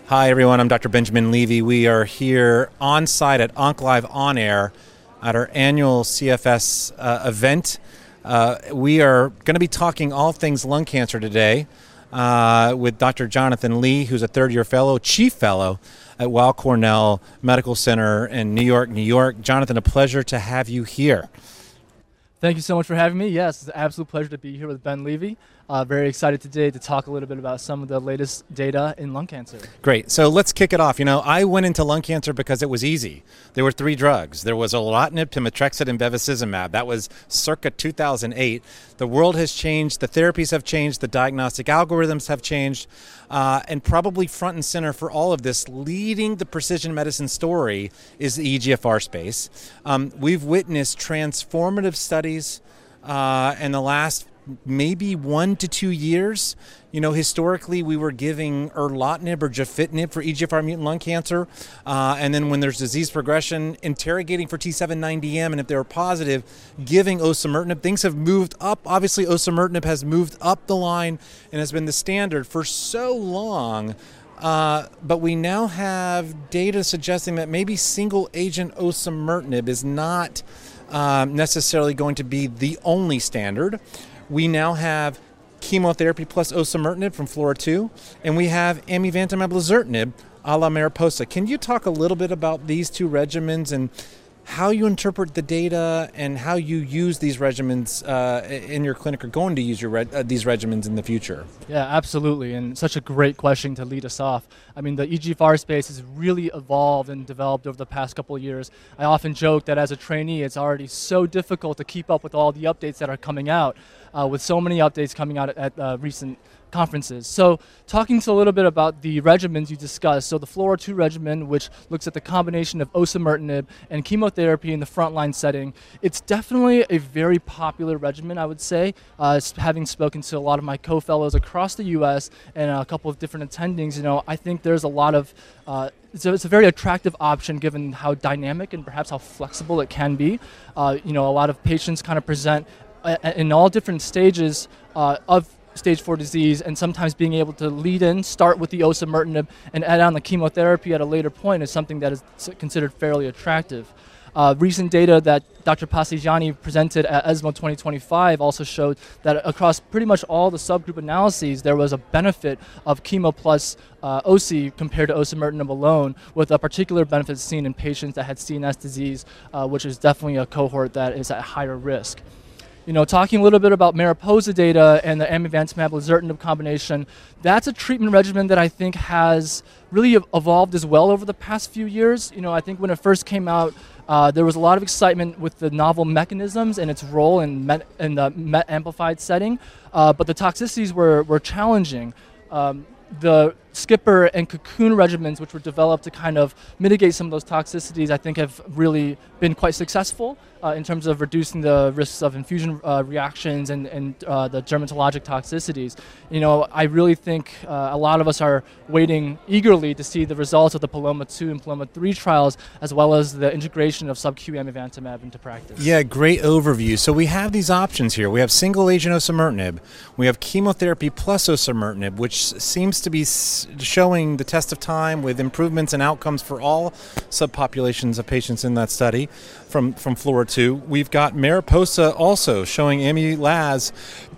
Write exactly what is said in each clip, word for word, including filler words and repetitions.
Hi, everyone. I'm Doctor Benjamin Levy. We are here on site at OncLive On Air at our annual C F S uh, event. Uh, we are going to be talking all things lung cancer today uh, with Doctor Jonathan Lee, who's a third-year fellow, chief fellow at Weill Cornell Medical Center in New York, New York. Jonathan, a pleasure to have you here. Thank you so much for having me. Yes, it's an absolute pleasure to be here with Ben Levy. Uh, very excited today to talk a little bit about some of the latest data in lung cancer. Great. So let's kick it off. You know, I went into lung cancer because it was easy. There were three drugs. There was olatinib, pemetrexed, and bevacizumab. That was circa two thousand eight. The world has changed. The therapies have changed. The diagnostic algorithms have changed. Uh, and probably front and center for all of this, leading the precision medicine story, is the E G F R space. Um, we've witnessed transformative studies uh, in the last maybe one to two years. You know, historically, we were giving erlotinib or gefitinib for E G F R mutant lung cancer. Uh, and then when there's disease progression, interrogating for T seven ninety M. And if they were positive, giving osimertinib. Things have moved up. Obviously, osimertinib has moved up the line and has been the standard for so long. Uh, but we now have data suggesting that maybe single agent osimertinib is not um, necessarily going to be the only standard. We now have chemotherapy plus osimertinib from FLAURA two, and we have amivantamab lazertinib a la MARIPOSA. Can you talk a little bit about these two regimens and how you interpret the data and how you use these regimens uh, in your clinic, or going to use your reg- uh, these regimens in the future? Yeah, absolutely, and such a great question to lead us off. I mean, the E G F R space has really evolved and developed over the past couple of years. I often joke that as a trainee, it's already so difficult to keep up with all the updates that are coming out, uh, with so many updates coming out at, at uh, recent conferences. So talking to a little bit about the regimens you discussed, so the FLAURA two regimen, which looks at the combination of osimertinib and chemotherapy in the frontline setting, it's definitely a very popular regimen, I would say. Uh, having spoken to a lot of my co-fellows across the U S and a couple of different attendings, you know, I think there's a lot of, uh, it's, a, it's a very attractive option given how dynamic and perhaps how flexible it can be. Uh, you know, a lot of patients kind of present uh, in all different stages uh, of stage four disease, and sometimes being able to lead in, start with the osimertinib, and add on the chemotherapy at a later point is something that is considered fairly attractive. Uh, recent data that Doctor Pasigiani presented at ESMO twenty twenty-five also showed that across pretty much all the subgroup analyses, there was a benefit of chemo plus uh, O C compared to osimertinib alone, with a particular benefit seen in patients that had C N S disease, uh, which is definitely a cohort that is at higher risk. You know, talking a little bit about MARIPOSA data and the amivantamab lazertinib combination, that's a treatment regimen that I think has really evolved as well over the past few years. You know, I think when it first came out, uh, there was a lot of excitement with the novel mechanisms and its role in, met, in the MET amplified setting, uh, but the toxicities were, were challenging. Um, the Skipper and Cocoon regimens, which were developed to kind of mitigate some of those toxicities, I think have really been quite successful uh, in terms of reducing the risks of infusion uh, reactions and, and uh, the dermatologic toxicities. You know, I really think uh, a lot of us are waiting eagerly to see the results of the PALOMA two and PALOMA three trials, as well as the integration of sub-Q amivantamab into practice. Yeah, great overview. So we have these options here. We have single agent osimertinib. We have chemotherapy plus osimertinib, which seems to be showing the test of time with improvements and outcomes for all subpopulations of patients in that study from, from FLAURA two. We've got MARIPOSA also showing Ami-Laz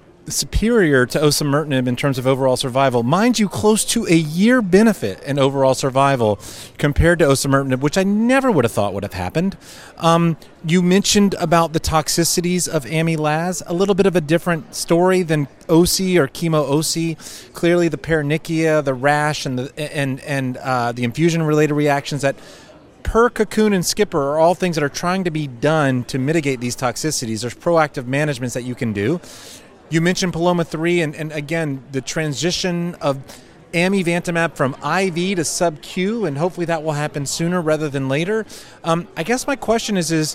superior to osimertinib in terms of overall survival. Mind you, close to a year benefit in overall survival compared to osimertinib, which I never would have thought would have happened. Um, you mentioned about the toxicities of Ami-Laz, a little bit of a different story than O C or chemo-O C. Clearly the paronychia, the rash, and the and and uh, the infusion-related reactions that per Cocoon and Skipper are all things that are trying to be done to mitigate these toxicities. There's proactive managements that you can do. You mentioned PALOMA three, and, and again, the transition of amivantamab from I V to sub-Q, and hopefully that will happen sooner rather than later. Um, I guess my question is, is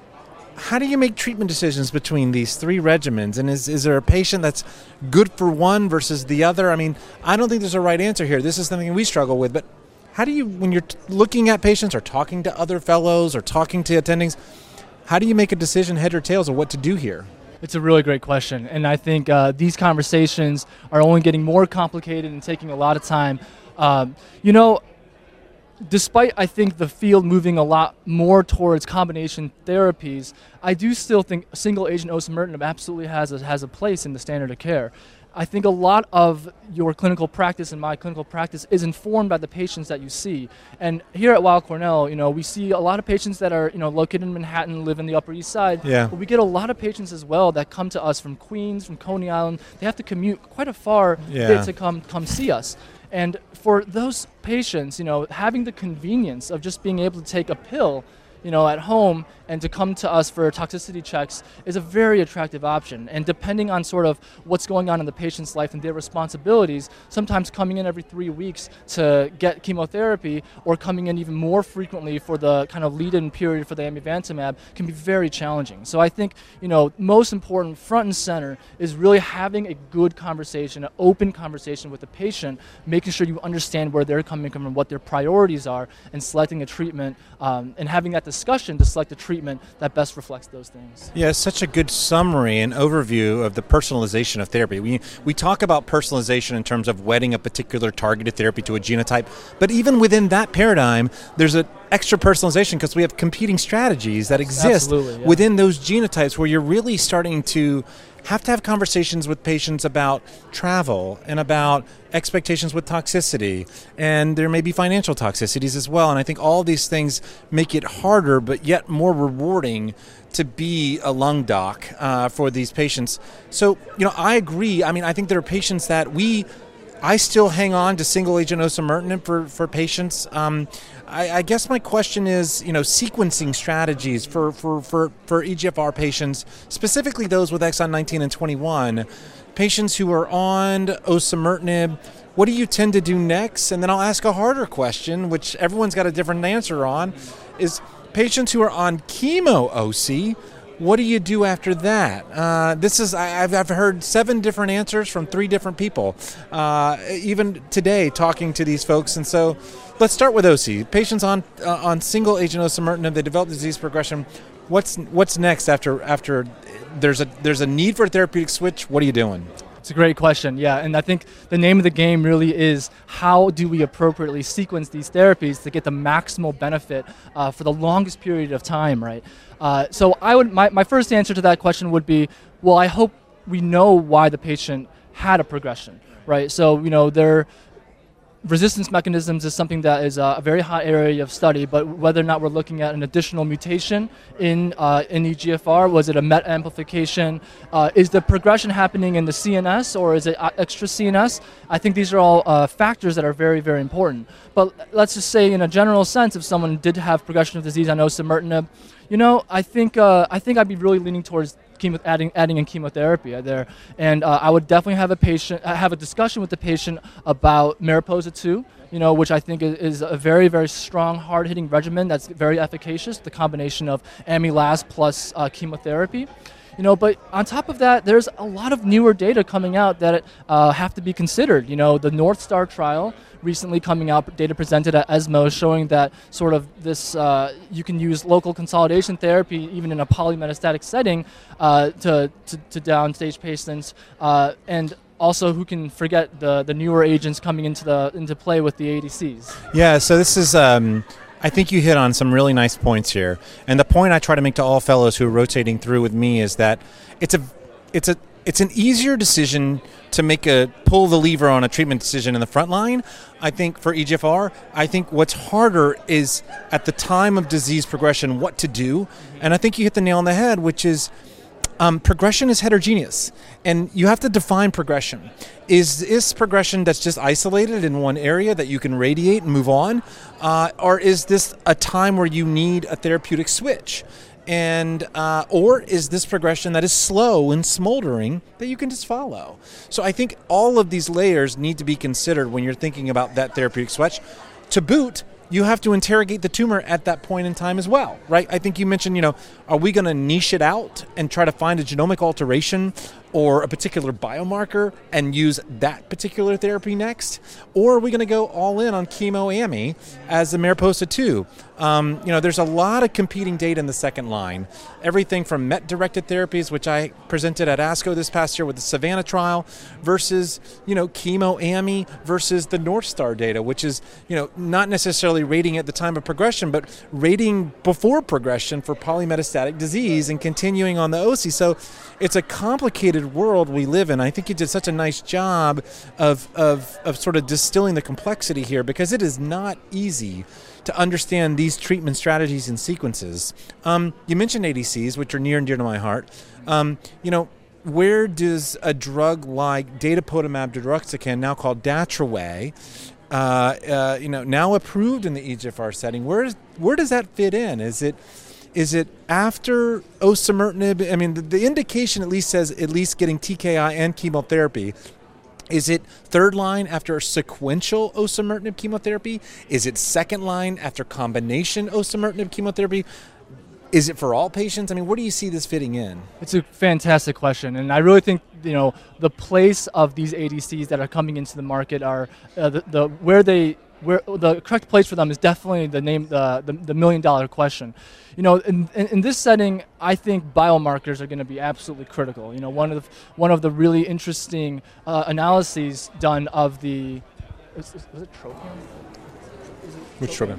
how do you make treatment decisions between these three regimens? And is, is there a patient that's good for one versus the other? I mean, I don't think there's a right answer here. This is something we struggle with, but how do you, when you're t- looking at patients or talking to other fellows or talking to attendings, how do you make a decision, head or tails, of what to do here? It's a really great question, and I think uh, these conversations are only getting more complicated and taking a lot of time. Um, you know, despite, I think, the field moving a lot more towards combination therapies, I do still think single-agent osimertinib absolutely has a, has a place in the standard of care. I think a lot of your clinical practice and my clinical practice is informed by the patients that you see. And here at Weill Cornell, you know, we see a lot of patients that are, you know, located in Manhattan, live in the Upper East Side. Yeah. But we get a lot of patients as well that come to us from Queens, from Coney Island. They have to commute quite a far Yeah. bit to come come see us. And for those patients, you know, having the convenience of just being able to take a pill, you know, at home and to come to us for toxicity checks is a very attractive option. And depending on sort of what's going on in the patient's life and their responsibilities, sometimes coming in every three weeks to get chemotherapy or coming in even more frequently for the kind of lead-in period for the amivantamab can be very challenging. So I think, you know, most important front and center is really having a good conversation, an open conversation with the patient, making sure you understand where they're coming from and what their priorities are, and selecting a treatment um, and having that discussion to select a treatment that best reflects those things. Yeah, such a good summary and overview of the personalization of therapy. We we talk about personalization in terms of wedding a particular targeted therapy to a genotype, but even within that paradigm, there's an extra personalization because we have competing strategies that exist Absolutely, yeah. within those genotypes where you're really starting to have to have conversations with patients about travel and about expectations with toxicity, and there may be financial toxicities as well. And I think all these things make it harder, but yet more rewarding to be a lung doc uh, for these patients. So, you know, I agree. I mean, I think there are patients that we, I still hang on to single agent osimertinib for, for patients. Um, I, I guess my question is, you know, sequencing strategies for, for, for, for E G F R patients, specifically those with exon nineteen and twenty-one, patients who are on osimertinib, what do you tend to do next? And then I'll ask a harder question, which everyone's got a different answer on, is patients who are on chemo-O C, what do you do after that? Uh, this is I, I've, I've heard seven different answers from three different people, uh, even today talking to these folks. And so let's start with O C. Patients on uh, on single agent osimertinib, they develop disease progression. What's what's next after after there's a there's a need for a therapeutic switch? What are you doing? It's a great question, yeah, and I think the name of the game really is how do we appropriately sequence these therapies to get the maximal benefit uh, for the longest period of time, right? Uh, so I would my, my first answer to that question would be, well, I hope we know why the patient had a progression, right? So, you know, they're resistance mechanisms is something that is a very hot area of study, but whether or not we're looking at an additional mutation in uh, in E G F R, was it a MET amplification? Uh, is the progression happening in the C N S or is it extra C N S? I think these are all uh, factors that are very, very important. But let's just say in a general sense, if someone did have progression of disease on osimertinib, you know, I think uh, I think I'd be really leaning towards chemo, adding adding in chemotherapy there, and uh, I would definitely have a patient have a discussion with the patient about Mariposa two, you know, which I think is, is a very, very strong, hard-hitting regimen that's very efficacious. The combination of Amilas plus uh, chemotherapy. You know, but on top of that, there's a lot of newer data coming out that uh, have to be considered. You know, the North Star trial recently coming out, data presented at ESMO showing that sort of this, uh, you can use local consolidation therapy even in a polymetastatic setting uh, to, to, to downstage patients, uh, and also who can forget the, the newer agents coming into the into play with the A D Cs. Yeah, so this is... Um I think you hit on some really nice points here. And the point I try to make to all fellows who are rotating through with me is that it's a it's a it's an easier decision to make a pull the lever on a treatment decision in the front line. I think for E G F R, I think what's harder is at the time of disease progression what to do. And I think you hit the nail on the head, which is Um, progression is heterogeneous, and you have to define progression. Is this progression that's just isolated in one area that you can radiate and move on, uh, or is this a time where you need a therapeutic switch? And uh, or is this progression that is slow and smoldering that you can just follow? So I think all of these layers need to be considered when you're thinking about that therapeutic switch. To boot, you have to interrogate the tumor at that point in time as well, right? I think you mentioned, you know, are we going to niche it out and try to find a genomic alteration or a particular biomarker and use that particular therapy next? Or are we going to go all in on chemo-ami as the MARIPOSA two? Um, you know, there's a lot of competing data in the second line. Everything from M E T-directed therapies, which I presented at ASCO this past year with the SAVANNAH trial, versus, you know, chemo-ami versus the North Star data, which is, you know, not necessarily rating at the time of progression, but rating before progression for polymetastatic disease and continuing on the O C. So it's a complicated world we live in. I think you did such a nice job of, of, of sort of distilling the complexity here, because it is not easy to understand these treatment strategies and sequences. Um, you mentioned A D Cs, which are near and dear to my heart. Um, you know, where does a drug like datopotamab deruxtecan, now called Datroway, uh, uh, you know, now approved in the E G F R setting, where is, where does that fit in? Is it Is it after osimertinib? I mean, the, the indication at least says at least getting T K I and chemotherapy. Is it third line after sequential osimertinib chemotherapy? Is it second line after combination osimertinib chemotherapy? Is it for all patients? I mean, where do you see this fitting in? It's a fantastic question, and I really think, you know, the place of these A D Cs that are coming into the market are uh, the, the where they where the correct place for them is definitely the name the the, the million dollar question. You know, in, in, in this setting, I think biomarkers are going to be absolutely critical. You know, one of the, one of the really interesting uh, analyses done of the was, was it tropion? Is it Which tropion?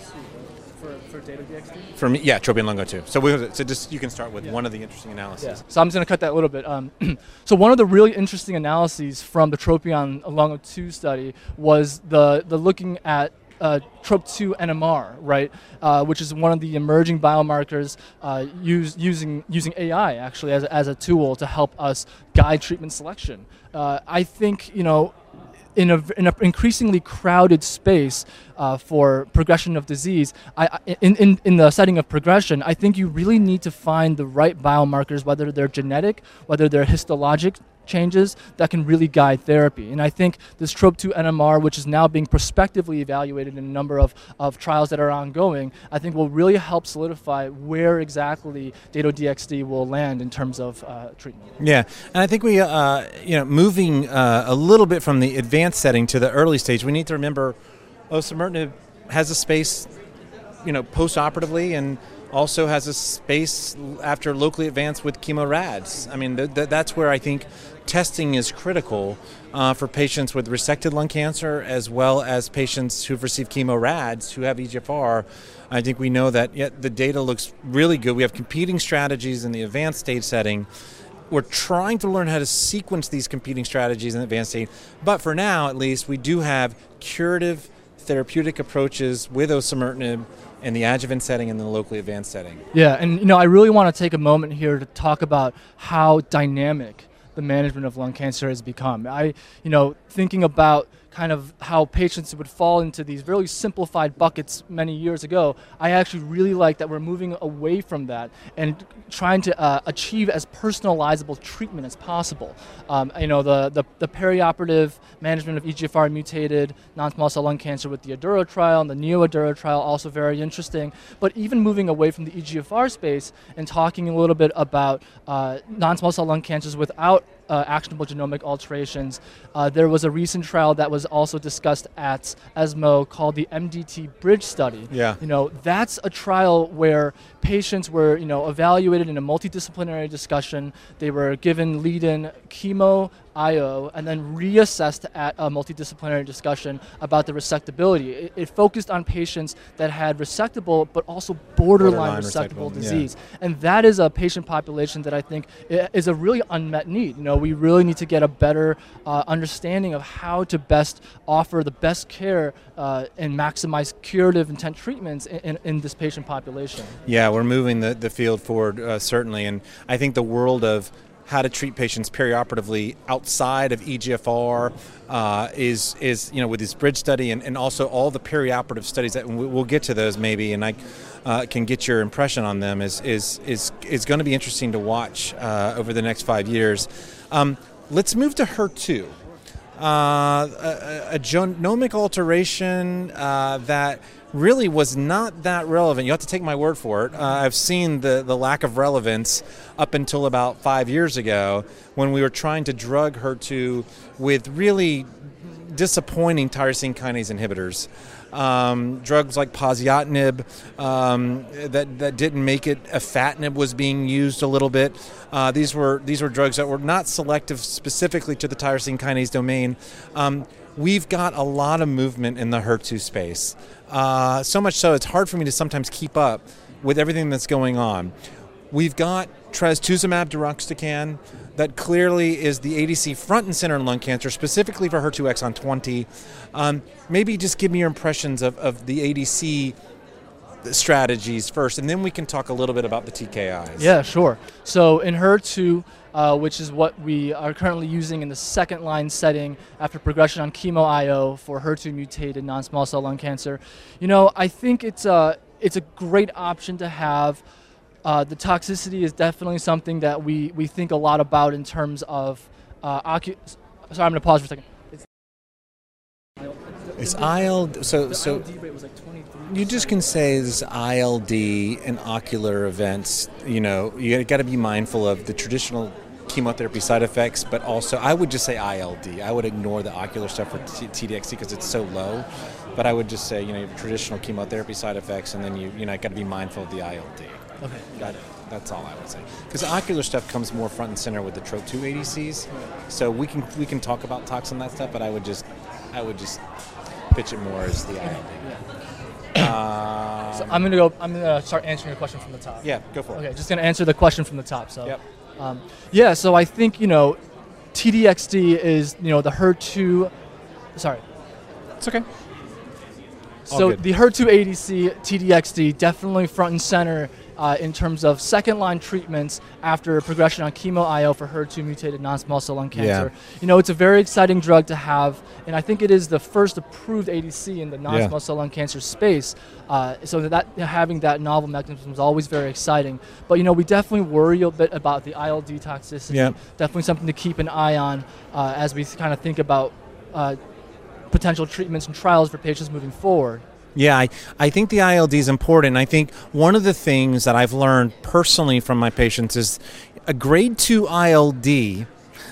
For, for Dato-D X D? For me, yeah, tropion Lungo two. So, we, so just you can start with yeah. one of the interesting analyses. Yeah. So I'm just going to cut that a little bit. Um, so one of the really interesting analyses from the tropion Lungo two study was the the looking at Uh, Trop two N M R, right, uh, which is one of the emerging biomarkers uh, used using using A I actually as a, as a tool to help us guide treatment selection. Uh, I think, you know, in a in an increasingly crowded space uh, for progression of disease, I, I, in, in in the setting of progression, I think you really need to find the right biomarkers, whether they're genetic, whether they're histologic changes, that can really guide therapy. And I think this Trop two N M R, which is now being prospectively evaluated in a number of, of trials that are ongoing, I think will really help solidify where exactly Dato-D X D will land in terms of uh, treatment. Yeah, and I think we, uh, you know, moving uh, a little bit from the advanced setting to the early stage, we need to remember osimertinib has a space, you know, post-operatively, and also has a space after locally advanced with chemo-rads. I mean, th- th- that's where I think testing is critical uh, for patients with resected lung cancer, as well as patients who've received chemo-rads who have E G F R. I think we know that yeah, the data looks really good. We have competing strategies in the advanced stage setting. We're trying to learn how to sequence these competing strategies in the advanced stage. But for now, at least, we do have curative therapeutic approaches with osimertinib in the adjuvant setting and the locally advanced setting. Yeah, and you know, I really want to take a moment here to talk about how dynamic the management of lung cancer has become. I, you know, thinking about kind of how patients would fall into these really simplified buckets many years ago, I actually really like that we're moving away from that and trying to uh, achieve as personalizable treatment as possible. Um, you know, the, the, the perioperative management of E G F R mutated non-small cell lung cancer with the ADAURA trial and the NEO-ADAURA trial, also very interesting. But even moving away from the E G F R space and talking a little bit about uh, non-small cell lung cancers without Uh, actionable genomic alterations. Uh, there was a recent trial that was also discussed at ESMO called the M D T Bridge study. Yeah. You know, that's a trial where patients were, you know, evaluated in a multidisciplinary discussion. They were given lead-in chemo, I O, and then reassessed at a multidisciplinary discussion about the resectability. It, it focused on patients that had resectable but also borderline, Borderline resectable resectable, disease. Yeah. And that is a patient population that I think is a really unmet need. You know, we really need to get a better uh, understanding of how to best offer the best care uh, and maximize curative intent treatments in, in, in this patient population. Yeah, we're moving the, the field forward, uh, certainly. And I think the world of how to treat patients perioperatively outside of E G F R uh, is, is, you know, with this bridge study and, and also all the perioperative studies that we, we'll get to those maybe, and I uh, can get your impression on them, is is is, is going to be interesting to watch uh, over the next five years. Um, let's move to H E R two. Uh, a, a genomic alteration uh, that really was not that relevant. You have to take my word for it. Uh, I've seen the, the lack of relevance up until about five years ago when we were trying to drug H E R two with really disappointing tyrosine kinase inhibitors. Um, drugs like poziotinib um, that that didn't make it. Afatinib was being used a little bit. Uh, these were these were drugs that were not selective specifically to the tyrosine kinase domain. Um, we've got a lot of movement in the H E R two space. Uh, so much so it's hard for me to sometimes keep up with everything that's going on. We've got trastuzumab deruxtecan that clearly is the A D C front and center in lung cancer, specifically for H E R two exon twenty. Um, maybe just give me your impressions of, of the A D C strategies first, and then we can talk a little bit about the T K Is. Yeah, sure. So in H E R two, uh, which is what we are currently using in the second line setting after progression on chemo I O for H E R two mutated non-small cell lung cancer, you know, I think it's a, it's a great option to have. Uh, the toxicity is definitely something that we, we think a lot about in terms of uh, ocu- sorry, I'm going to pause for a second. It's, it's I L D. So, the so I L D rate was like twenty-three. You just can say this I L D and ocular events. You know, you got to be mindful of the traditional chemotherapy side effects, but also I would just say I L D. I would ignore the ocular stuff for T D X C because it's so low. But I would just say, you know, traditional chemotherapy side effects, and then you, you know, got to be mindful of the I L D. Okay. Got it. That's all I would say. Because the ocular stuff comes more front and center with the Trop two A D Cs. So we can we can talk about tox and that stuff, but I would just I would just pitch it more as the I L D. Um, So I'm gonna go. I'm gonna start answering your question from the top. yeah, go for it. Okay, just gonna answer the question from the top. So, Yep. um, yeah. So I think you know, T D X D is you know the H E R two. Sorry. It's okay. All So good. the H E R two A D C T D X D definitely front and center uh, in terms of second line treatments after progression on chemo I O for H E R two mutated non-small cell lung cancer. Yeah. You know, it's a very exciting drug to have, and I think it is the first approved A D C in the non-small Yeah. cell lung cancer space. Uh, so that having that novel mechanism is always very exciting. But you know, we definitely worry a bit about the I L D toxicity. Yeah. Definitely something to keep an eye on uh, as we kind of think about uh, potential treatments and trials for patients moving forward. Yeah, I, I think the I L D is important. I think one of the things that I've learned personally from my patients is a grade two I L D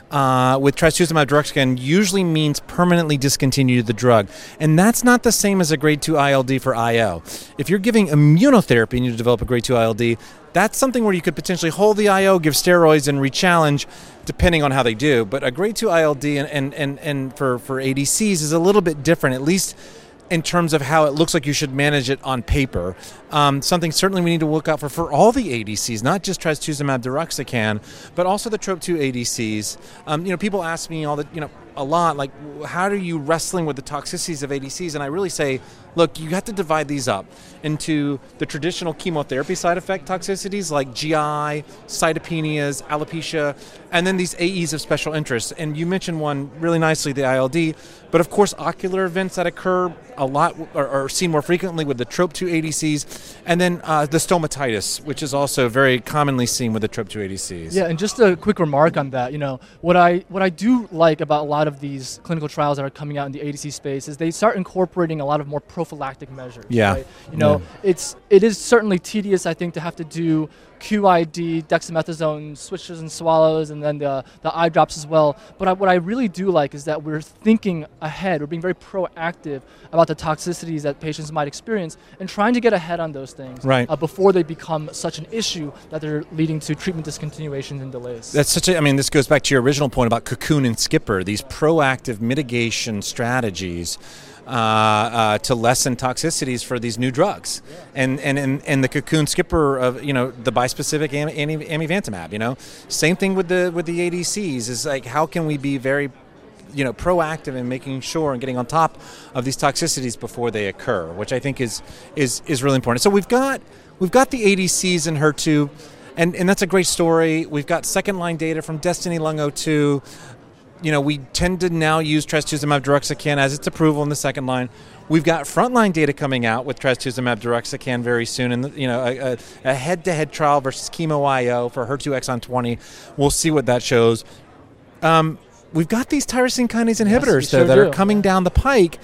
uh, with trastuzumab deruxtecan usually means permanently discontinue the drug. And that's not the same as a grade two I L D for I O. If you're giving immunotherapy and you develop a grade two I L D, that's something where you could potentially hold the I O, give steroids, and re-challenge depending on how they do. But a grade two I L D and, and, and, and for, for A D Cs is a little bit different, at least in terms of how it looks like you should manage it on paper. Um, something certainly we need to look out for for all the A D Cs, not just trastuzumab deruxtecan, but also the Trop two A D Cs. Um, you know, people ask me all the, you know, a lot, like, how are you wrestling with the toxicities of A D Cs? And I really say, look, you have to divide these up into the traditional chemotherapy side effect toxicities like G I, cytopenias, alopecia, and then these A Es of special interest. And you mentioned one really nicely, the I L D, but of course ocular events that occur a lot are, are seen more frequently with the Trop two A D Cs, and then uh, the stomatitis, which is also very commonly seen with the Trop two A D Cs. Yeah, and just a quick remark on that. You know, what I what I do like about a lot of these clinical trials that are coming out in the A D C space is they start incorporating a lot of more prophylactic measures. Yeah. Right? You know, Yeah. it's it is certainly tedious, I think, to have to do Q I D, dexamethasone switches and swallows, and then the the eye drops as well. But I, what I really do like is that we're thinking ahead. We're being very proactive about the toxicities that patients might experience and trying to get ahead on those things Right. uh, before they become such an issue that they're leading to treatment discontinuations and delays. That's such a, I mean, this goes back to your original point about Cocoon and Skipper, these proactive mitigation strategies uh, uh, to lessen toxicities for these new drugs. Yeah. And, and, and, and the Cocoon Skipper of, you know, the bispecific am, am, amivantamab, you know, same thing with the, with the A D Cs is like, how can we be very, you know, proactive in making sure and getting on top of these toxicities before they occur, which I think is, is, is really important. So we've got, we've got the A D Cs in H E R two. And, and that's a great story. We've got second-line data from Destiny Lung oh two. You know, we tend to now use trastuzumab deruxtecan as its approval in the second line. We've got frontline data coming out with trastuzumab deruxtecan very soon, and you know, a, a, a head-to-head trial versus chemo I O for H E R two exon twenty. We'll see what that shows. Um, we've got these tyrosine kinase inhibitors yes, though sure that do. are coming down the pike.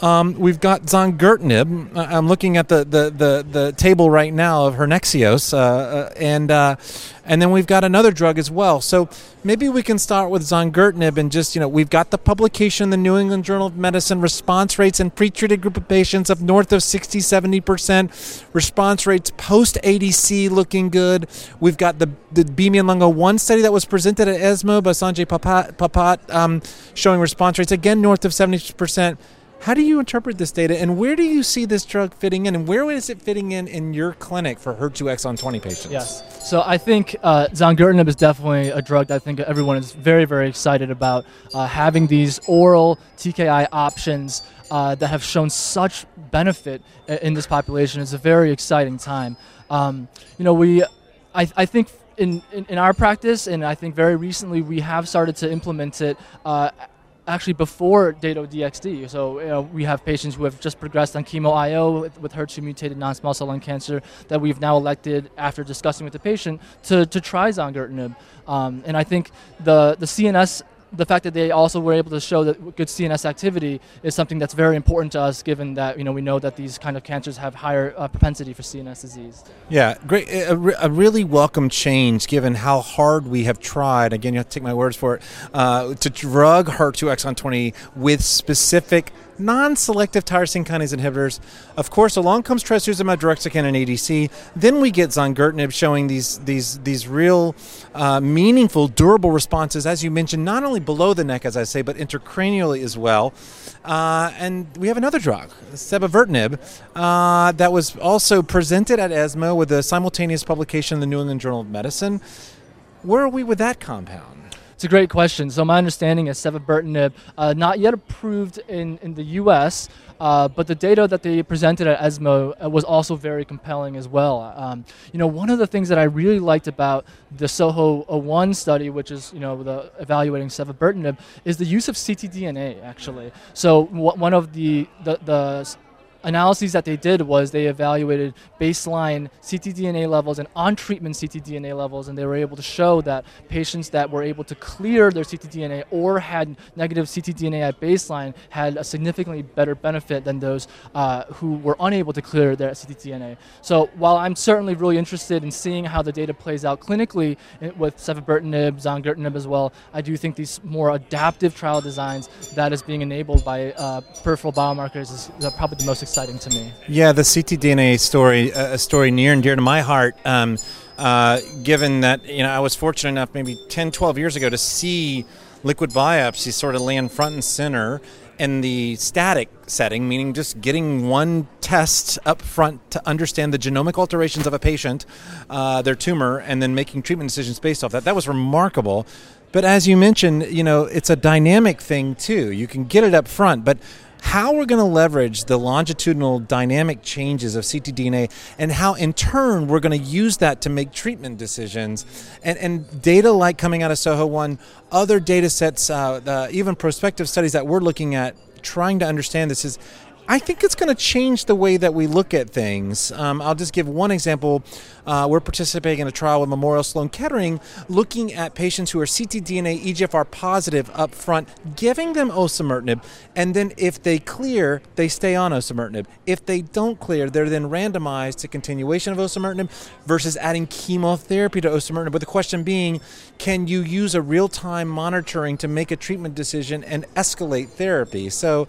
Um, we've got zongertinib. I'm looking at the, the, the, the table right now of Hernexios, uh, uh, and uh, and then we've got another drug as well. So maybe we can start with zongertinib and just, you know, we've got the publication in the New England Journal of Medicine, response rates in pretreated group of patients of north of sixty, seventy percent, response rates post-A D C looking good. We've got the, the Beam and Lung oh one study that was presented at ESMO by Sanjay Papat, Papat um, showing response rates, again, north of seventy percent. How do you interpret this data, and where do you see this drug fitting in, and where is it fitting in in your clinic for H E R two exon twenty patients? Yes. So I think uh, zongertinib is definitely a drug that I think everyone is very, very excited about. Uh, having these oral T K I options uh, that have shown such benefit in this population is a very exciting time. Um, you know, we, I, I think in, in, in our practice, and I think very recently, we have started to implement it uh, actually before Dato-D X D. So you know, we have patients who have just progressed on chemo I O with, with H E R two mutated non-small cell lung cancer that we've now elected, after discussing with the patient, to, to try zongertinib. Um, and I think the, the C N S, the fact that they also were able to show that good C N S activity is something that's very important to us, given that, you know, we know that these kind of cancers have higher uh, propensity for C N S disease. Yeah, great. A, a really welcome change, given how hard we have tried, again, you have to take my words for it, uh, to drug H E R two exon twenty with specific non-selective tyrosine kinase inhibitors. Of course, along comes trastuzumab deruxtecan and A D C. Then we get zongertinib showing these these these real uh, meaningful, durable responses, as you mentioned, not only below the neck, as I say, but intracranially as well. Uh, and we have another drug, cebavertinib, uh, that was also presented at ESMO with a simultaneous publication in the New England Journal of Medicine. Where are we with that compound? It's a great question. So my understanding is cebavertinib, uh, not yet approved in, in the U S, uh, but the data that they presented at ESMO was also very compelling as well. Um, you know, one of the things that I really liked about the SOHO oh one study, which is, you know, the evaluating cebavertinib, is the use of ctDNA, actually. So w- one of the, the, the analyses that they did was they evaluated baseline ctDNA levels and on-treatment ctDNA levels, and they were able to show that patients that were able to clear their ctDNA or had negative ctDNA at baseline had a significantly better benefit than those uh, who were unable to clear their ctDNA. So while I'm certainly really interested in seeing how the data plays out clinically with cebavertinib, zongertinib as well, I do think these more adaptive trial designs that is being enabled by uh, peripheral biomarkers is probably the most exciting exciting to me. Yeah, the ctDNA story, a story near and dear to my heart, um, uh, given that, you know, I was fortunate enough maybe ten, twelve years ago to see liquid biopsy sort of land front and center in the static setting, meaning just getting one test up front to understand the genomic alterations of a patient, uh, their tumor, and then making treatment decisions based off that. That was remarkable. But as you mentioned, you know, it's a dynamic thing too. You can get it up front, but how we're going to leverage the longitudinal dynamic changes of ctDNA and how in turn we're going to use that to make treatment decisions, and, and data like coming out of SOHO one, other data sets, uh, uh, even prospective studies that we're looking at trying to understand this is, I think it's going to change the way that we look at things. Um, I'll just give one example. Uh, we're participating in a trial with Memorial Sloan Kettering looking at patients who are ctDNA E G F R positive up front, giving them osimertinib, and then if they clear, they stay on osimertinib. If they don't clear, they're then randomized to continuation of osimertinib versus adding chemotherapy to osimertinib, with the question being, can you use a real-time monitoring to make a treatment decision and escalate therapy? So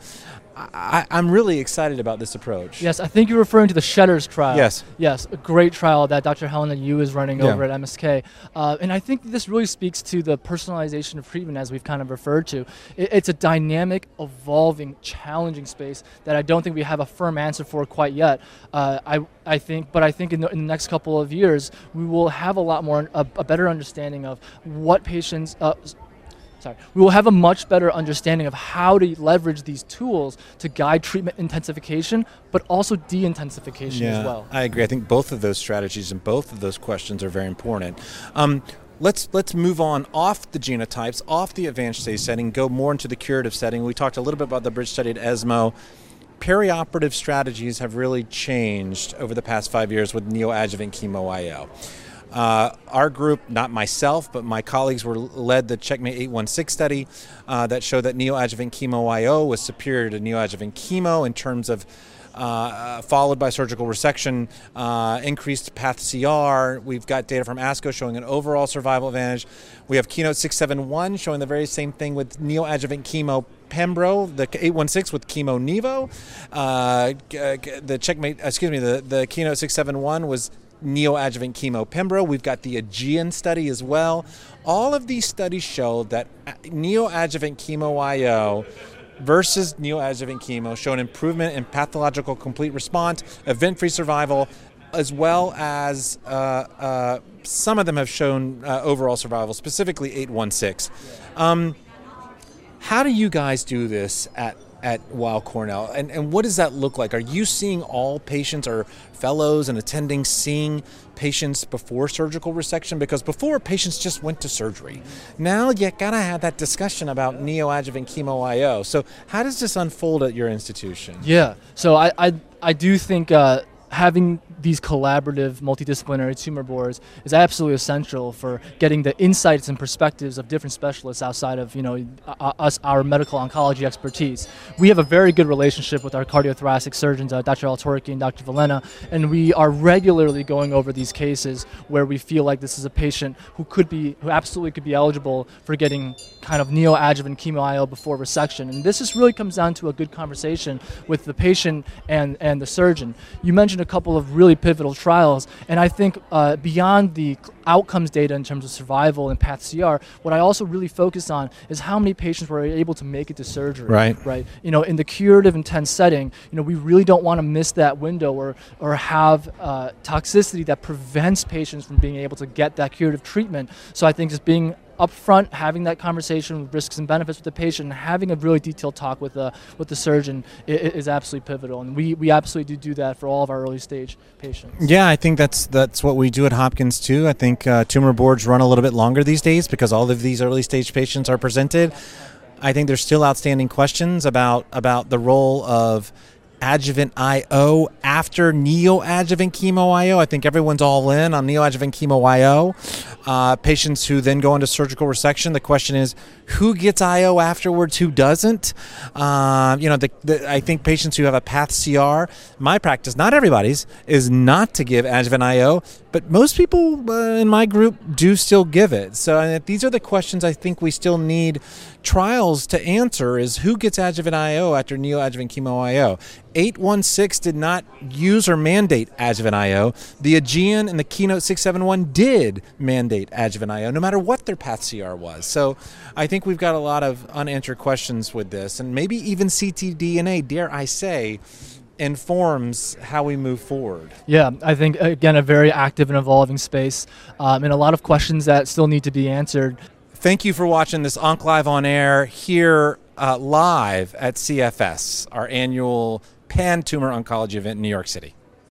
I, I'm really excited about this approach. Yes, I think you're referring to the Shedders trial. Yes. Yes, a great trial that Doctor Helena Yu is running Yeah. over at M S K. Uh, and I think this really speaks to the personalization of treatment, as we've kind of referred to. It, it's a dynamic, evolving, challenging space that I don't think we have a firm answer for quite yet. Uh, I, I think, but I think in the, in the next couple of years, we will have a lot more, a, a better understanding of what patients, uh, Sorry. We will have a much better understanding of how to leverage these tools to guide treatment intensification, but also de-intensification yeah, as well. I agree. I think both of those strategies and both of those questions are very important. Um, let's let's move on off the genotypes, off the advanced stage setting, go more into the curative setting. We talked a little bit about the bridge study at ESMO. Perioperative strategies have really changed over the past five years with neoadjuvant chemo I O. Uh, our group, not myself, but my colleagues were led the Checkmate eight one six study uh, that showed that neoadjuvant chemo I O was superior to neoadjuvant chemo in terms of Uh, followed by surgical resection, uh, increased path C R. We've got data from ASCO showing an overall survival advantage. We have Keynote six seven one showing the very same thing with neoadjuvant chemo Pembro, the eight one six with chemo Nivo. Uh, the Checkmate, excuse me, the, the Keynote six seven one was neoadjuvant chemo Pembro. We've got the Aegean study as well. All of these studies show that neoadjuvant chemo I O versus neoadjuvant chemo show an improvement in pathological complete response, event-free survival, as well as uh, uh, some of them have shown uh, overall survival, specifically eight one six. Um, how do you guys do this at at Weill Cornell, and, and what does that look like? Are you seeing all patients or fellows and attendings seeing patients before surgical resection? Because before, patients just went to surgery. Now you gotta have that discussion about neoadjuvant chemo I O. So how does this unfold at your institution? Yeah, so I, I, I do think uh, having these collaborative multidisciplinary tumor boards is absolutely essential for getting the insights and perspectives of different specialists outside of, you know, us, our medical oncology expertise. We have a very good relationship with our cardiothoracic surgeons, uh, Doctor Altorki and Doctor Valena, and we are regularly going over these cases where we feel like this is a patient who could be, who absolutely could be eligible for getting kind of neoadjuvant chemo I O before resection. And this just really comes down to a good conversation with the patient and, and the surgeon. You mentioned a couple of really pivotal trials, and I think uh, beyond the outcomes data in terms of survival and path C R, what I also really focus on is how many patients were able to make it to surgery. Right. Right. You know, in the curative intense setting, you know, we really don't want to miss that window or or have uh, toxicity that prevents patients from being able to get that curative treatment. So I think just being upfront, having that conversation with risks and benefits with the patient, and having a really detailed talk with the with the surgeon is, is absolutely pivotal. And we, we absolutely do do that for all of our early stage patients. Yeah, I think that's that's what we do at Hopkins too. I think uh, tumor boards run a little bit longer these days because all of these early stage patients are presented. I think there's still outstanding questions about about the role of adjuvant I O after neoadjuvant chemo I O. I think everyone's all in on neoadjuvant chemo I O. Uh, patients who then go into surgical resection, the question is, who gets I O afterwards, who doesn't? Uh, you know, the, the, I think patients who have a path C R, my practice, not everybody's, is not to give adjuvant I O, but most people uh, in my group do still give it. So uh, these are the questions I think we still need trials to answer, is who gets adjuvant I O after neoadjuvant chemo I O. eight one six did not use or mandate adjuvant I O. The Aegean and the Keynote six seven one did mandate adjuvant I O, no matter what their path C R was. So I think we've got a lot of unanswered questions with this, and maybe even C T D N A, dare I say, informs how we move forward. Yeah, I think, again, a very active and evolving space, um, and a lot of questions that still need to be answered. Thank you for watching this Onc Live on Air here uh, live at C F S, our annual pan-tumor oncology event in New York City.